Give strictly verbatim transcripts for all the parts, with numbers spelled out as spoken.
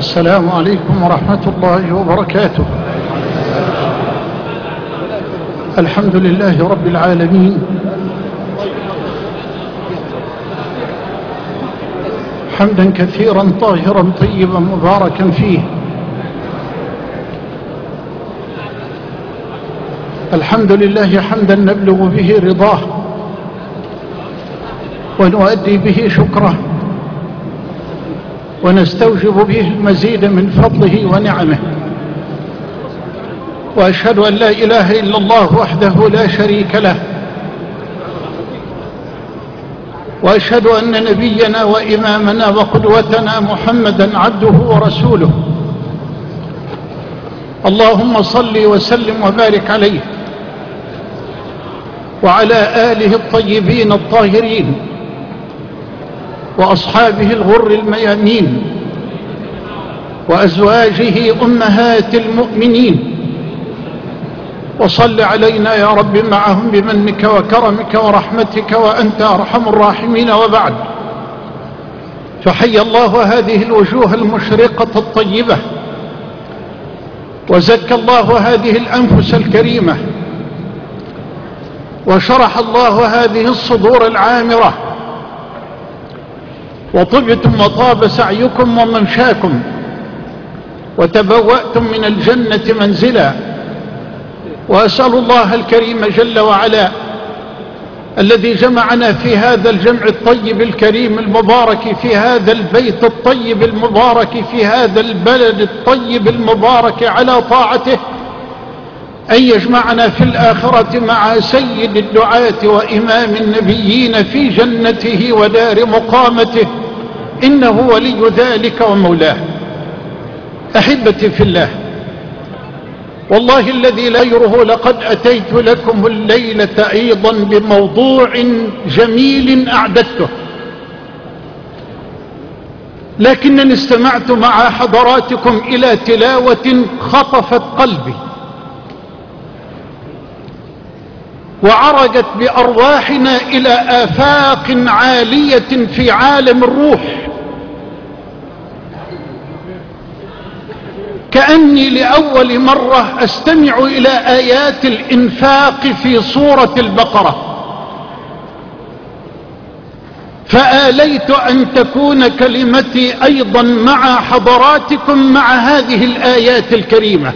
السلام عليكم ورحمة الله وبركاته. الحمد لله رب العالمين، حمدا كثيرا طاهرا طيبا مباركا فيه. الحمد لله حمدا نبلغ به رضاه ونؤدي به شكره ونستوجب به المزيد من فضله ونعمه. وأشهد أن لا إله إلا الله وحده لا شريك له، وأشهد أن نبينا وإمامنا وقدوتنا محمدا عبده ورسوله. اللهم صل وسلم وبارك عليه وعلى آله الطيبين الطاهرين وأصحابه الغر الميامين وأزواجه أمهات المؤمنين، وصل علينا يا رب معهم بمنك وكرمك ورحمتك وأنت أرحم الراحمين. وبعد، فحي الله هذه الوجوه المشرقة الطيبة، وزكى الله هذه الأنفس الكريمة، وشرح الله هذه الصدور العامرة، وطبتم وطاب سعيكم وممشاكم، وتبوأتم من الجنة منزلا. وأسأل الله الكريم جل وعلا الذي جمعنا في هذا الجمع الطيب الكريم المبارك، في هذا البيت الطيب المبارك، في هذا البلد الطيب المبارك على طاعته، أن يجمعنا في الآخرة مع سيد الدعاة وإمام النبيين في جنته ودار مقامته، إنه ولي ذلك ومولاه. أحبتي في الله، والله الذي لا يره لقد أتيت لكم الليلة أيضا بموضوع جميل أعددته، لكنني استمعت مع حضراتكم إلى تلاوة خطفت قلبي وعرجت بأرواحنا إلى آفاق عالية في عالم الروح، كأني لأول مرة أستمع إلى آيات الإنفاق في سورة البقرة، فآليت أن تكون كلمتي أيضا مع حضراتكم مع هذه الآيات الكريمة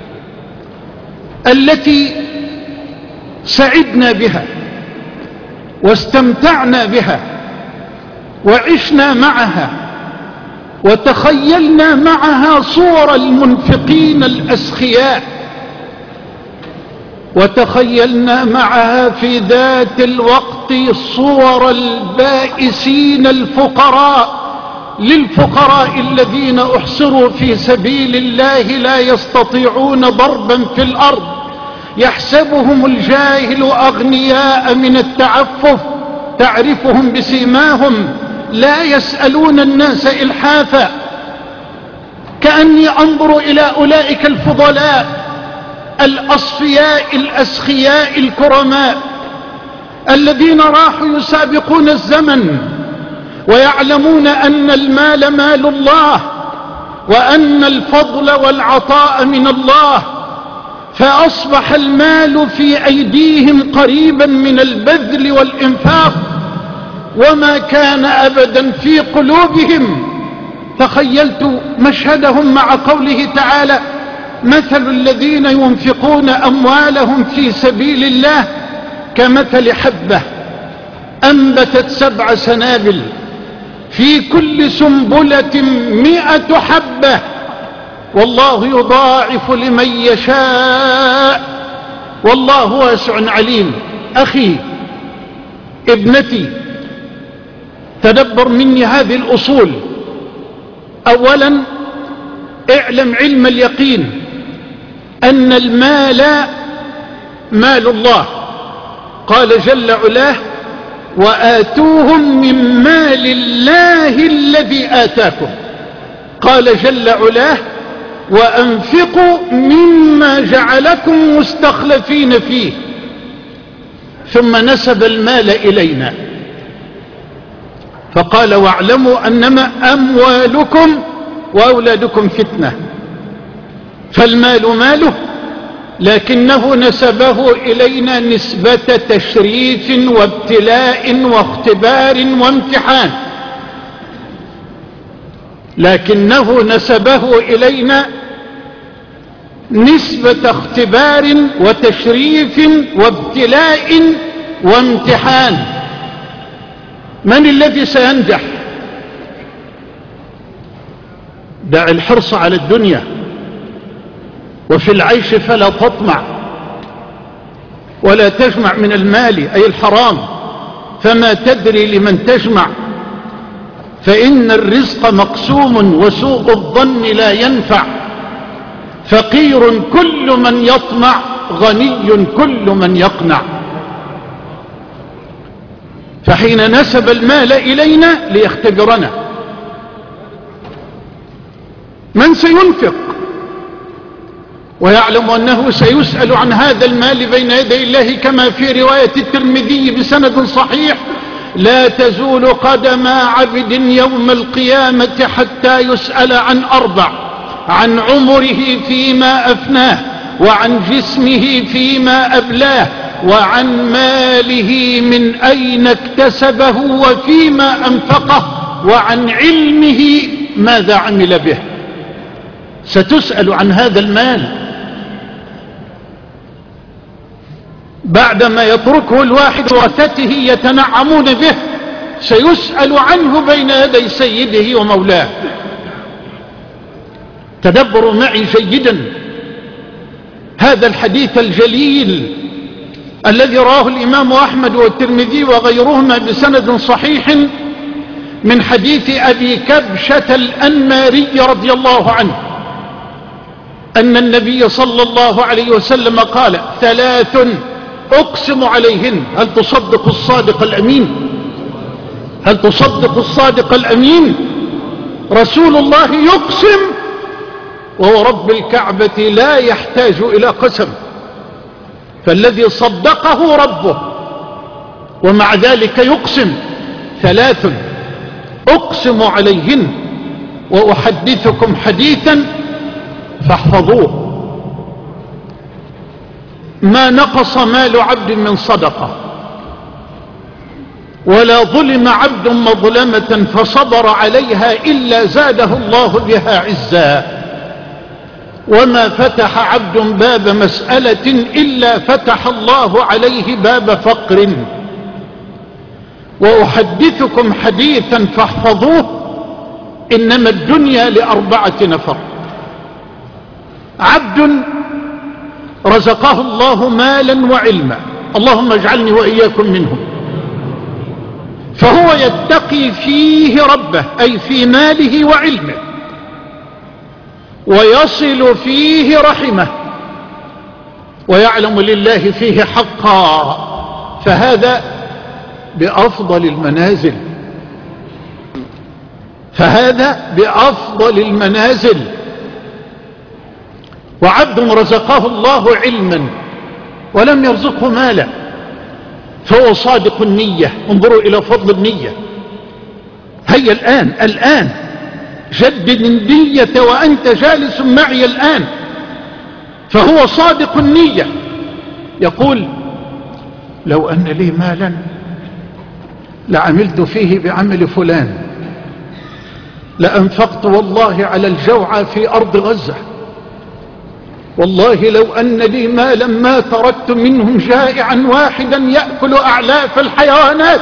التي سعدنا بها واستمتعنا بها وعشنا معها وتخيلنا معها صور المنفقين الأسخياء، وتخيلنا معها في ذات الوقت صور البائسين الفقراء للفقراء الذين أحصروا في سبيل الله لا يستطيعون ضربا في الأرض، يحسبهم الجاهل أغنياء من التعفف، تعرفهم بسيماهم لا يسألون الناس إلحافا. كأني أنظر إلى أولئك الفضلاء الأصفياء الأسخياء الكرماء الذين راحوا يسابقون الزمن ويعلمون أن المال مال الله وأن الفضل والعطاء من الله، فأصبح المال في أيديهم قريبا من البذل والإنفاق، وما كان أبدا في قلوبهم. تخيلت مشهدهم مع قوله تعالى: مثل الذين ينفقون أموالهم في سبيل الله كمثل حبة أنبتت سبع سنابل في كل سنبلة مئة حبة والله يضاعف لمن يشاء والله واسع عليم. أخي، ابنتي، تدبر مني هذه الأصول. أولا، اعلم علم اليقين أن المال مال الله، قال جل علاه: وآتوهم من مال الله الذي آتاكم. قال جل علاه: وأنفقوا مما جعلكم مستخلفين فيه. ثم نسب المال إلينا فقال: واعلموا أنما أموالكم وأولادكم فتنة. فالمال ماله، لكنه نسبه إلينا نسبة تشريف وابتلاء واختبار وامتحان، لكنه نسبه إلينا نسبة اختبار وتشريف وابتلاء وامتحان. من الذي سينجح؟ دع الحرص على الدنيا، وفي العيش فلا تطمع، ولا تجمع من المال أي الحرام، فما تدري لمن تجمع، فإن الرزق مقسوم وسوء الظن لا ينفع. فقير كل من يطمع، غني كل من يقنع. فحين نسب المال إلينا ليختبرنا. من سينفق ويعلم أنه سيسأل عن هذا المال بين يدي الله، كما في رواية الترمذي بسند صحيح: لا تزول قدم عبد يوم القيامة حتى يسأل عن أربع: عن عمره فيما أفناه، وعن جسمه فيما أبلاه، وعن ماله من أين اكتسبه وفيما أنفقه، وعن علمه ماذا عمل به. ستسأل عن هذا المال بعدما يتركه الواحد ورثته يتنعمون به، سيسأل عنه بين يدي سيده ومولاه. تدبروا معي جيدا هذا الحديث الجليل الذي رواه الإمام أحمد والترمذي وغيرهما بسند صحيح من حديث أبي كبشة الأنماري رضي الله عنه أن النبي صلى الله عليه وسلم قال: ثلاث أقسم عليهن. هل تصدق الصادق الأمين؟ هل تصدق الصادق الأمين؟ رسول الله يقسم وهو رب الكعبة لا يحتاج إلى قسم، فالذي صدقه ربه ومع ذلك يقسم. ثلاث أقسم عليهن وأحدثكم حديثا فاحفظوه: ما نقص مال عبد من صدقة، ولا ظلم عبد مظلمة فصبر عليها إلا زاده الله بها عزا، وما فتح عبد باب مسألة إلا فتح الله عليه باب فقر. وأحدثكم حديثا فاحفظوه: إنما الدنيا لأربعة نفر: عبد رزقه الله مالا وعلما، اللهم اجعلني وإياكم منهم، فهو يتقي فيه ربه أي في ماله وعلمه، ويصل فيه رحمه، ويعلم لله فيه حقا، فهذا بأفضل المنازل، فهذا بأفضل المنازل. وعبد رزقه الله علما ولم يرزقه مالا، فهو صادق النية. انظروا إلى فضل النية. هيا الآن الآن جدد النية وأنت جالس معي الآن. فهو صادق النية، يقول: لو أن لي مالا لعملت فيه بعمل فلان، لأنفقت والله على الجوعى في أرض غزة، والله لو أن لي مالا ما تركت منهم جائعا واحدا يأكل أعلاف الحيوانات،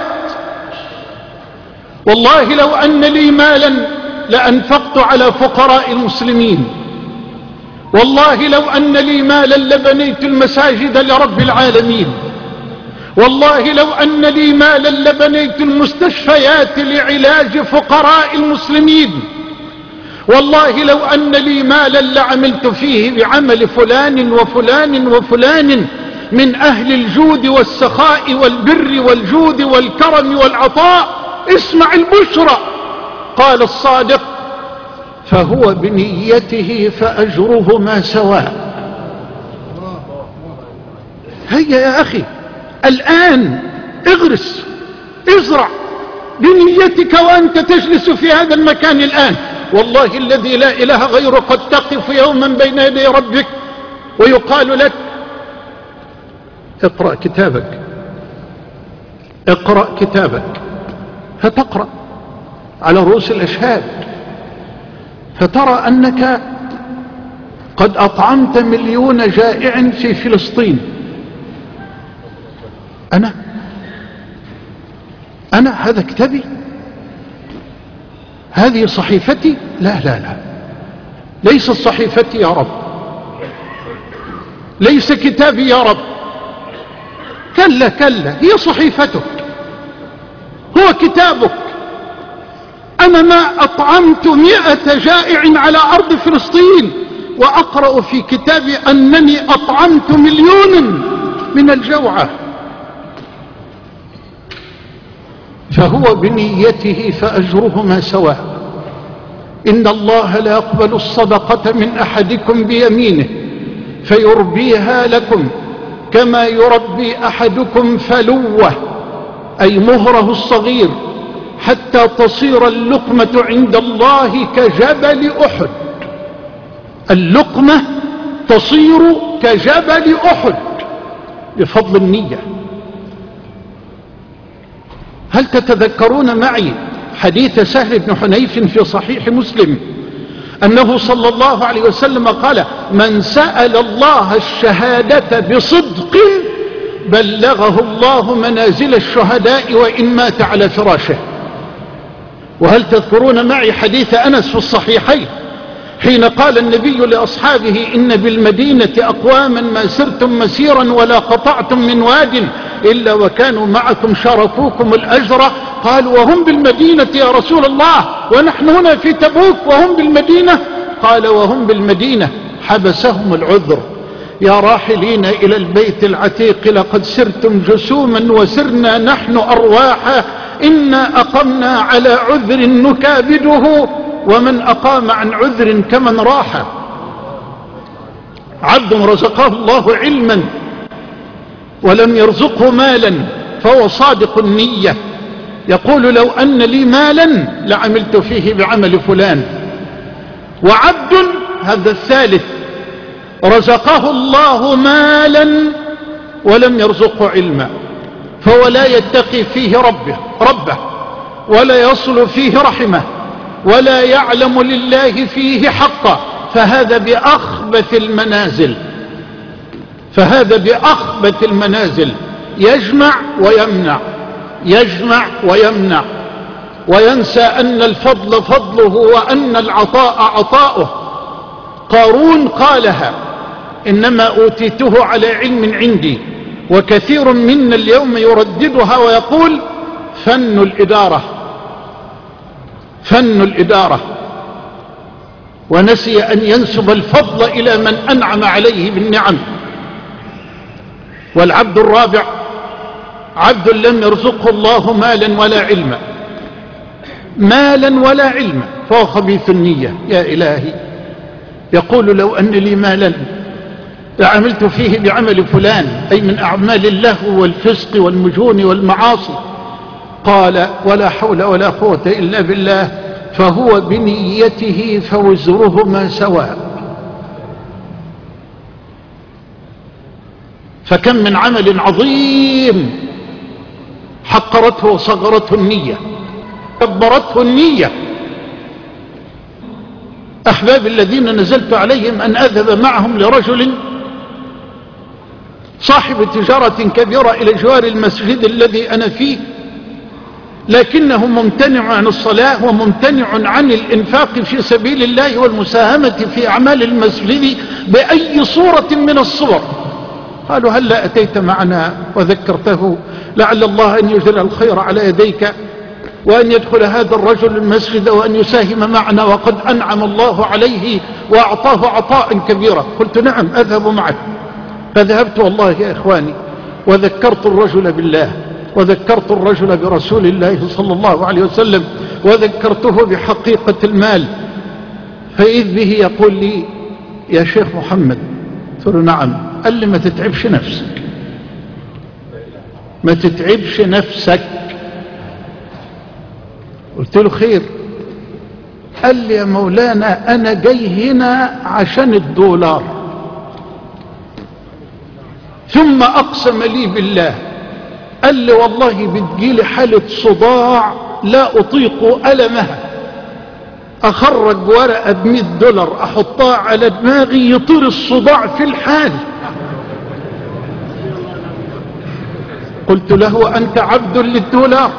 والله لو أن لي مالا لأنفقت على فقراء المسلمين، والله لو أن لي مالا لبنيت المساجد لرب العالمين، والله لو أن لي مالا لبنيت المستشفيات لعلاج فقراء المسلمين، والله لو أن لي مالا لعملت فيه بعمل فلان وفلان وفلان من أهل الجود والسخاء والبر والجود والكرم والعطاء. اسمع البشرى. قال الصادق: فهو بنيته فأجرهما سواء. هيا يا أخي الآن اغرس، ازرع بنيتك وأنت تجلس في هذا المكان الآن. والله الذي لا إله غيره قد تقف يوما بين يدي ربك ويقال لك اقرأ كتابك، اقرأ كتابك، فتقرأ على رؤوس الأشهاد فترى أنك قد أطعمت مليون جائع في فلسطين. أنا أنا هذا كتابي، هذه صحيفتي؟ لا لا لا، ليست صحيفتي يا رب، ليس كتابي يا رب، كلا كلا، هي صحيفتك، هو كتابك. أنا ما أطعمت مئة جائع على أرض فلسطين وأقرأ في كتابي أنني أطعمت مليون من الجوعى. فهو بنيته فأجرهما سواء. إن الله لا يقبل الصدقة من أحدكم بيمينه فيربيها لكم كما يربي أحدكم فلوه، أي مهره الصغير، حتى تصير اللقمة عند الله كجبل أحد. اللقمة تصير كجبل أحد بفضل النية. هل تتذكرون معي حديث سهل بن حنيف في صحيح مسلم أنه صلى الله عليه وسلم قال: من سأل الله الشهادة بصدق بلغه الله منازل الشهداء وإن مات على فراشه. وهل تذكرون معي حديث أنس في الصحيحين حين قال النبي لأصحابه: إن بالمدينة أقواما ما سرتم مسيرا ولا قطعتم من واد إلا وكانوا معكم شاركوكم الأجر. قالوا: وهم بالمدينة يا رسول الله ونحن هنا في تبوك وهم بالمدينة؟ قال: وهم بالمدينة حبسهم العذر. يا راحلين إلى البيت العتيق لقد سرتم جسوما وسرنا نحن أرواحا، إنا أقمنا على عذر نكابده ومن أقام عن عذر كمن راح. عبد رزقه الله علما ولم يرزقه مالا فهو صادق النية، يقول: لو أن لي مالا لعملت فيه بعمل فلان. وعبد هذا الثالث رزقه الله مالا ولم يرزقه علما، فهو لا يتقي فيه ربه ربه ولا يصل فيه رحمه ولا يعلم لله فيه حقا، فهذا بأخبث المنازل، فهذا بأخبث المنازل. يجمع ويمنع، يجمع ويمنع، وينسى أن الفضل فضله وأن العطاء عطاؤه. قارون قالها: إنما أوتيته على علم عندي. وكثير منا اليوم يرددها ويقول: فن الإدارة، فن الإدارة، ونسي أن ينسب الفضل إلى من أنعم عليه بالنعم. والعبد الرابع عبد لم يرزقه الله مالا ولا علما، مالا ولا علما، فهو خبيث النية. يا إلهي، يقول: لو أن لي مالا لعملت فيه بعمل فلان، أي من أعمال اللهو والفسق والمجون والمعاصي. قال: ولا حول ولا قوة إلا بالله، فهو بنيته فوزرهما سواء. فكم من عمل عظيم حقرته وصغرته النية، كبرته النية. أحباب الذين نزلت عليهم أن أذهب معهم لرجل صاحب تجارة كبيرة إلى جوار المسجد الذي أنا فيه، لكنه ممتنع عن الصلاة وممتنع عن الإنفاق في سبيل الله والمساهمة في أعمال المسجد بأي صورة من الصور. قالوا: هل لا أتيت معنا وذكرته لعل الله أن يجري الخير على يديك وأن يدخل هذا الرجل المسجد وأن يساهم معنا وقد أنعم الله عليه وأعطاه عطاء كبيرا. قلت: نعم أذهب معك. فذهبت والله يا إخواني وذكرت الرجل بالله، وذكرت الرجل برسول الله صلى الله عليه وسلم، وذكرته بحقيقة المال. فإذ به يقول لي: يا شيخ محمد. قلت له: نعم. قال لي: ما تتعبش نفسك، ما تتعبش نفسك. قلت له: خير. قال لي يا مولانا أنا جاي هنا عشان الدولار. ثم أقسم لي بالله، قال لي والله بتجيلي حالة صداع لا أطيق ألمها، أخرج ورقة بمئة دولار أحطها على دماغي يطير الصداع في الحال. قلت له أنت عبد للدولار،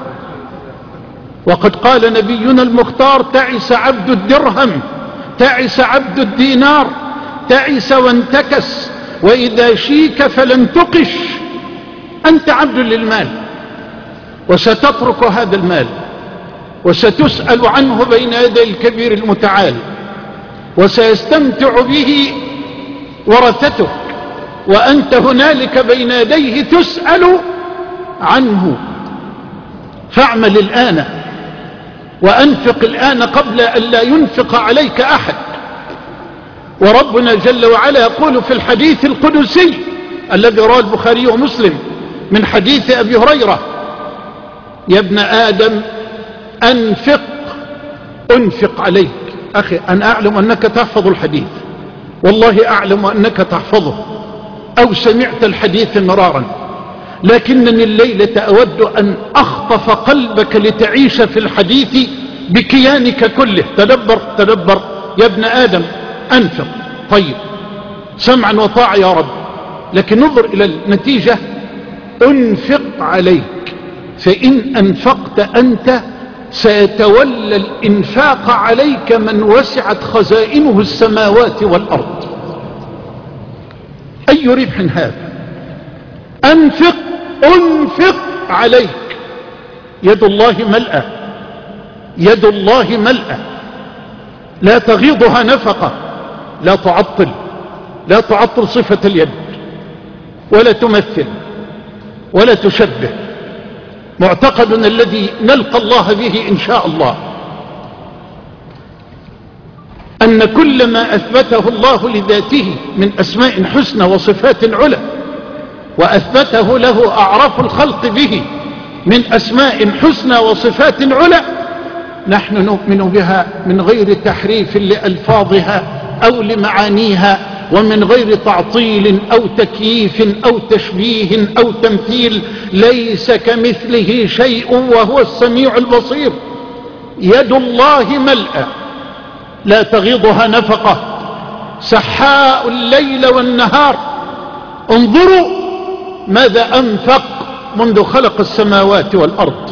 وقد قال نبينا المختار تعس عبد الدرهم، تعس عبد الدينار، تعس وانتكس، وإذا شيك فلن تقش. أنت عبد للمال، وستترك هذا المال، وستسأل عنه بين يدي الكبير المتعال، وسيستمتع به ورثتك، وأنت هنالك بين يديه تسأل عنه. فاعمل الآن وأنفق الآن قبل أن لا ينفق عليك أحد. وربنا جل وعلا يقول في الحديث القدسي الذي رواه البخاري ومسلم من حديث أبي هريرة: يا ابن آدم أنفق أنفق عليك. أخي أنا أعلم أنك تحفظ الحديث، والله أعلم أنك تحفظه أو سمعت الحديث مرارا، لكنني الليلة أود أن أخطف قلبك لتعيش في الحديث بكيانك كله. تدبر تدبر يا ابن آدم أنفق. طيب سمعا وطاعة يا رب، لكن ننظر إلى النتيجة: أنفق عليك، فإن أنفقت أنت سيتولى الإنفاق عليك من وسعت خزائنه السماوات والأرض. أي ربح هذا؟ أنفق أنفق عليك. يد الله ملأى، يد الله ملأى، لا تغيضها نفقة، لا تعطل، لا تعطل صفة اليد، ولا تمثل، ولا تشبه. معتقدنا الذي نلقى الله به إن شاء الله أن كل ما أثبته الله لذاته من أسماء حسنى وصفات على، وأثبته له أعراف الخلق به من أسماء حسنى وصفات على، نحن نؤمن بها من غير تحريف لألفاظها أو لمعانيها، ومن غير تعطيل أو تكييف أو تشبيه أو تمثيل. ليس كمثله شيء وهو السميع البصير. يد الله ملأى، لا تغيضها نفقة، سحاء الليل والنهار. انظروا ماذا أنفق منذ خلق السماوات والأرض،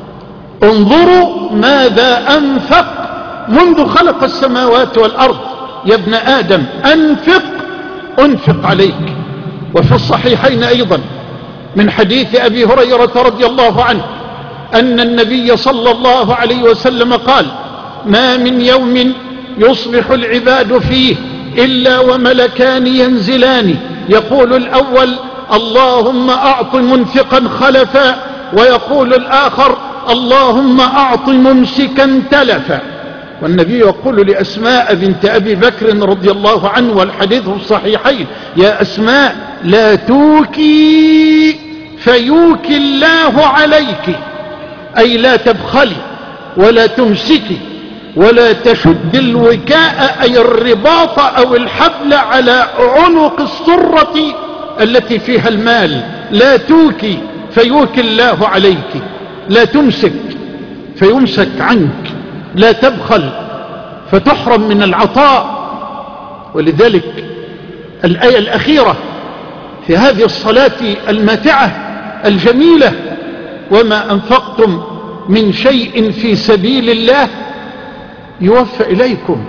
انظروا ماذا أنفق منذ خلق السماوات والأرض. يا ابن آدم أنفق أنفق عليك. وفي الصحيحين أيضا من حديث أبي هريرة رضي الله عنه أن النبي صلى الله عليه وسلم قال: ما من يوم يصبح العباد فيه إلا وملكان ينزلان، يقول الأول: اللهم أعط منفقا خلفا، ويقول الآخر: اللهم أعط ممسكا تلفا. والنبي يقول لأسماء بنت أبي بكر رضي الله عنه، والحديث الصحيحين: يا أسماء لا توكي فيوكي الله عليك، أي لا تبخلي ولا تمسكي ولا تشد الوكاء، أي الرباط أو الحبل على عنق السرة التي فيها المال. لا توكي فيوكي الله عليك، لا تمسك فيمسك عنك، لا تبخل فتحرم من العطاء. ولذلك الآية الأخيرة في هذه الصلاة الماتعة الجميلة: وما أنفقتم من شيء في سبيل الله يوفى إليكم،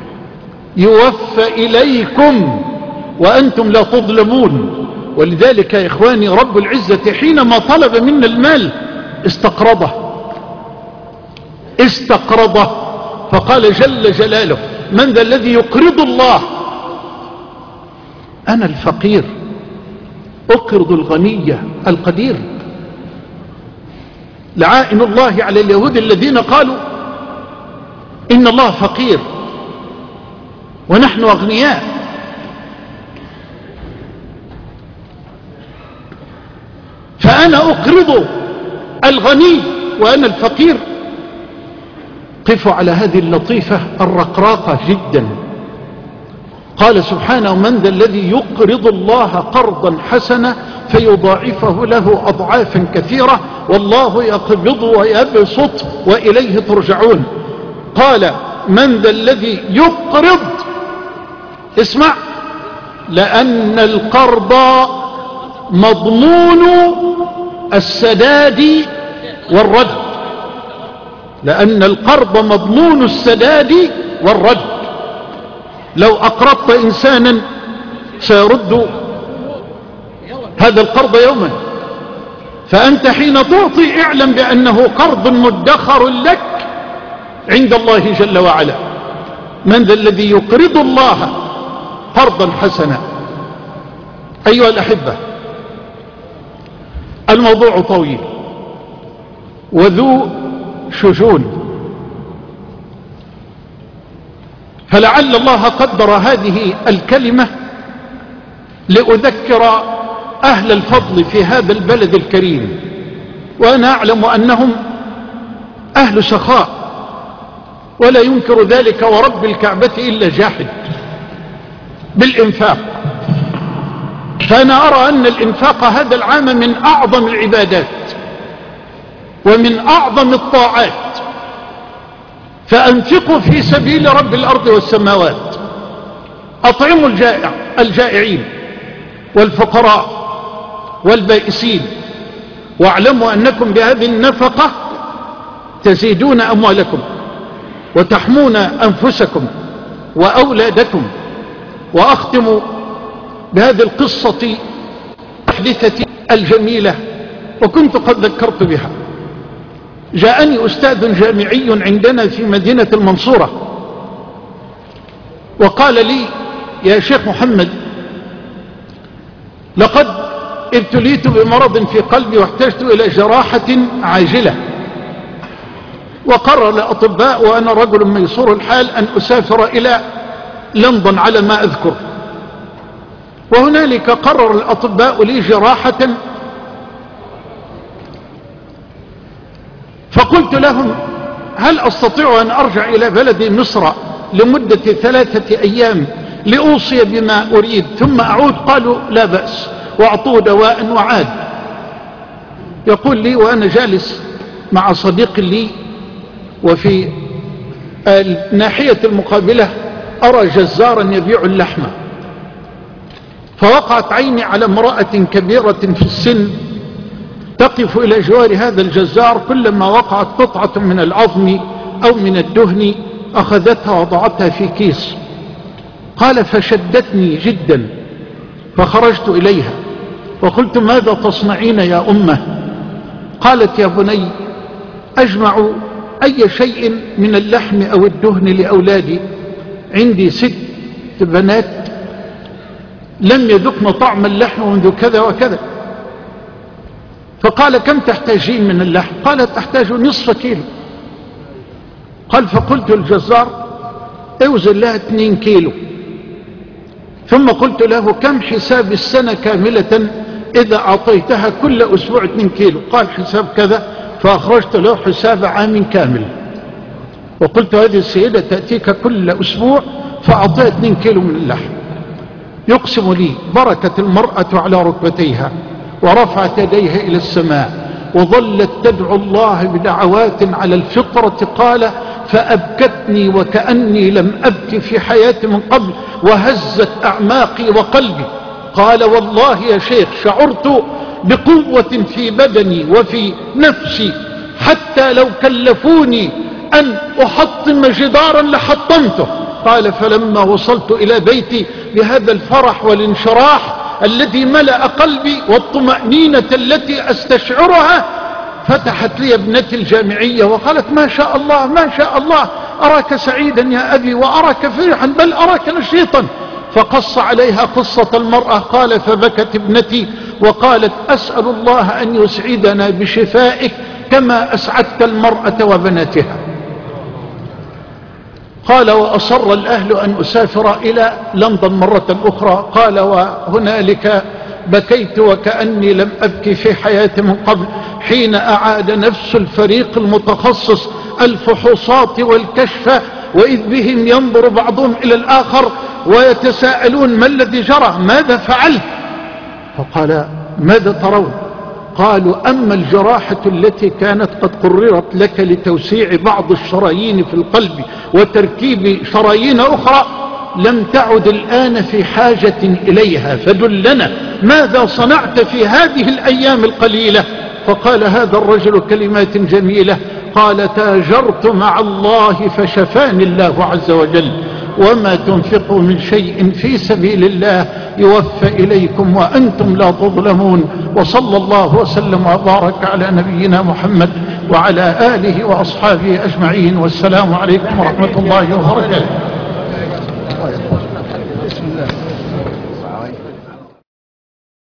يوفى إليكم وأنتم لا تظلمون. ولذلك يا إخواني رب العزة حينما طلب منا المال استقرضه، استقرضه فقال جل جلاله: من ذا الذي يقرض الله؟ أنا الفقير أقرض الغني القدير. لعائن الله على اليهود الذين قالوا إن الله فقير ونحن أغنياء. فأنا أقرض الغني وأنا الفقير. قفوا على هذه اللطيفة الرقراقة جدا. قال سبحانه: من ذا الذي يقرض الله قرضا حسنا فيضاعفه له أضعافا كثيرة والله يقبض ويبسط وإليه ترجعون. قال: من ذا الذي يقرض، اسمع، لأن القرض مضمون السداد والرد، لأن القرض مضمون السداد والرد. لو أقرضت إنسانا سيرد هذا القرض يوما، فأنت حين تعطي اعلم بأنه قرض مدخر لك عند الله جل وعلا. من ذا الذي يقرض الله قرضا حسنا؟ أيها الأحبة، الموضوع طويل وذو شجون، فلعل الله قدر هذه الكلمة لأذكر أهل الفضل في هذا البلد الكريم، وأنا أعلم أنهم أهل سخاء ولا ينكر ذلك ورب الكعبة إلا جاحد بالإنفاق. فأنا أرى أن الإنفاق هذا العام من أعظم العبادات ومن أعظم الطاعات، فأنفقوا في سبيل رب الأرض والسماوات، أطعموا الجائع الجائعين والفقراء والبائسين، واعلموا أنكم بهذه النفقة تزيدون أموالكم وتحمون أنفسكم وأولادكم. وأختم بهذه القصة الحديثة الجميلة وكنت قد ذكرت بها. جاءني أستاذ جامعي عندنا في مدينة المنصورة وقال لي: يا شيخ محمد، لقد ابتليت بمرض في قلبي واحتجت إلى جراحة عاجلة، وقرر الأطباء وأنا رجل ميسور الحال أن أسافر إلى لندن على ما أذكر، وهنالك قرر الأطباء لي جراحة. فقلت لهم: هل أستطيع أن أرجع إلى بلدي مصر لمدة ثلاثة أيام لأوصي بما أريد ثم أعود؟ قالوا: لا بأس، وأعطوه دواء وعاد. يقول لي وأنا جالس مع صديق لي وفي الناحية المقابلة أرى جزارا يبيع اللحم، فوقعت عيني على امرأة كبيرة في السن تقف إلى جوار هذا الجزار، كلما وقعت قطعة من العظم أو من الدهن أخذتها وضعتها في كيس. قال: فشدتني جدا فخرجت إليها وقلت: ماذا تصنعين يا أمه؟ قالت: يا بني، أجمع أي شيء من اللحم أو الدهن لأولادي، عندي ست بنات لم يذقن طعم اللحم منذ كذا وكذا. فقال: كم تحتاجين من اللحم؟ قالت: تحتاج نصف كيلو. قال: فقلت الجزار: اوزن لها اثنين كيلو. ثم قلت له: كم حساب السنة كاملة إذا أعطيتها كل أسبوع اثنين كيلو؟ قال: حساب كذا. فأخرجت له حساب عام كامل، وقلت: هذه السيدة تأتيك كل أسبوع فأعطيها اثنين كيلو من اللحم. يقسم لي بركت المرأة على ركبتيها ورفعت يديها إلى السماء وظلت تدعو الله بدعوات على الفطرة. قال: فأبكتني وكأني لم أبكي في حياتي من قبل وهزت أعماقي وقلبي. قال: والله يا شيخ شعرت بقوة في بدني وفي نفسي حتى لو كلفوني أن أحطم جدارا لحطمته. قال: فلما وصلت إلى بيتي بهذا الفرح والانشراح الذي ملأ قلبي والطمأنينة التي أستشعرها، فتحت لي ابنتي الجامعية وقالت: ما شاء الله ما شاء الله، أراك سعيدا يا أبي وأراك فرحا بل أراك نشيطا. فقص عليها قصة المرأة. قال: فبكت ابنتي وقالت: أسأل الله أن يسعدنا بشفائك كما أسعدت المرأة وبناتها. قال: وأصر الأهل أن أسافر إلى لندن مرة أخرى. قال: وهنالك بكيت وكأني لم أبكي في حياتي من قبل حين أعاد نفس الفريق المتخصص الفحوصات والكشف، وإذ بهم ينظر بعضهم إلى الآخر ويتساءلون ما الذي جرى، ماذا فعلت؟ فقال ماذا ترون؟ قالوا أما الجراحة التي كانت قد قررت لك لتوسيع بعض الشرايين في القلب وتركيب شرايين أخرى لم تعد الآن في حاجة إليها، فدلنا ماذا صنعت في هذه الأيام القليلة؟ فقال هذا الرجل كلمات جميلة، قال تاجرت مع الله فشفاني الله عز وجل، وما تنفقوا من شيء في سبيل الله يوفى إليكم وأنتم لا تظلمون. وصلى الله وسلم وبارك على نبينا محمد وعلى آله وأصحابه أجمعين، والسلام عليكم ورحمة الله وبركاته.